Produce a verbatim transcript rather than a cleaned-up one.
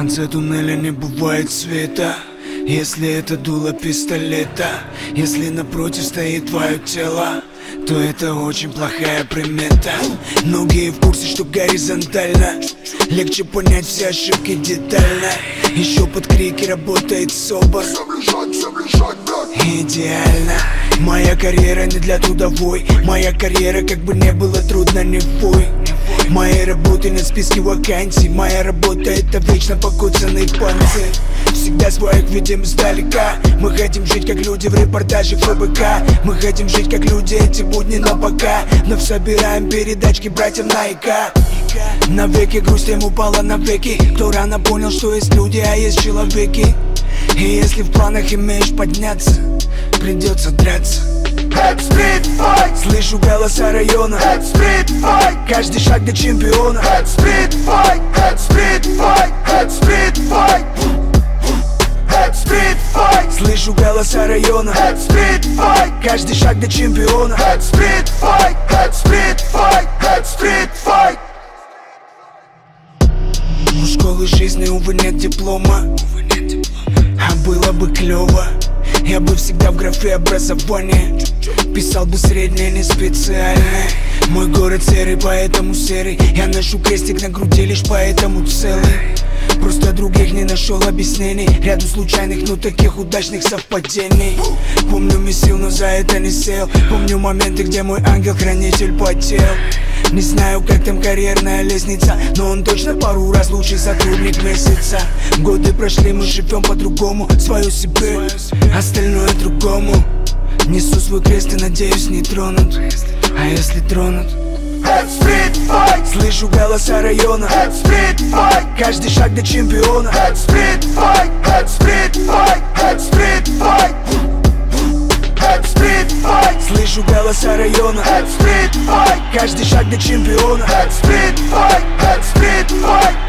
конце туннеля не бывает света, если это дуло пистолета. Если напротив стоит твое тело, то это очень плохая примета. Многие в курсе, что горизонтально легче понять все ошибки детально. Еще под крики работает собор. Идеально. Моя карьера не для трудовой. Моя карьера, как бы не было трудно, не вой. Моей работы нет в списке вакансий. Моя работа — это вечно покоцанные панцы. Всегда своих видим издалека. Мы хотим жить как люди в репортаже ФБК. Мы хотим жить как люди эти будни, но пока вновь собираем передачки братьев Найка. Навеки грусть им упала навеки. Кто рано понял, что есть люди, а есть человеки. И если в планах имеешь подняться, придется драться. Это стрит-файт. Слышу голоса района. Это стрит-файт. Каждый шаг до чемпиона. Это стрит-файт. Это стрит-файт. Это стрит-файт. Это стрит-файт. Слышу голоса района. Это стрит-файт. Каждый шаг до чемпиона. Это стрит-файт. Это стрит-файт. Это стрит-файт. У школы жизни, увы, нет диплома. А было бы клево. Я бы всегда в графе образование писал бы среднее, не специальное. Мой город серый, поэтому серый. Я ношу крестик на груди лишь поэтому целый. Просто других не нашел объяснений. Ряду случайных, но таких удачных совпадений. Помню, месил, но за это не сел. Помню моменты, где мой ангел-хранитель потел. Не знаю, как там карьерная лестница, но он точно пару раз лучший сотрудник месяца. Годы прошли, мы живем по-другому. Свое себе, остальное другому. Несу свой крест и надеюсь не тронут. А если тронут? Это стрит-файт. Слышу голоса района. Это стрит-файт. Каждый шаг до чемпиона. Это стрит-файт. Это стрит-файт. Это стрит-файт. Это стрит-файт. Слышу голоса района. Это стрит-файт. Каждый шаг до чемпиона. Это стрит-файт. Это стрит-файт.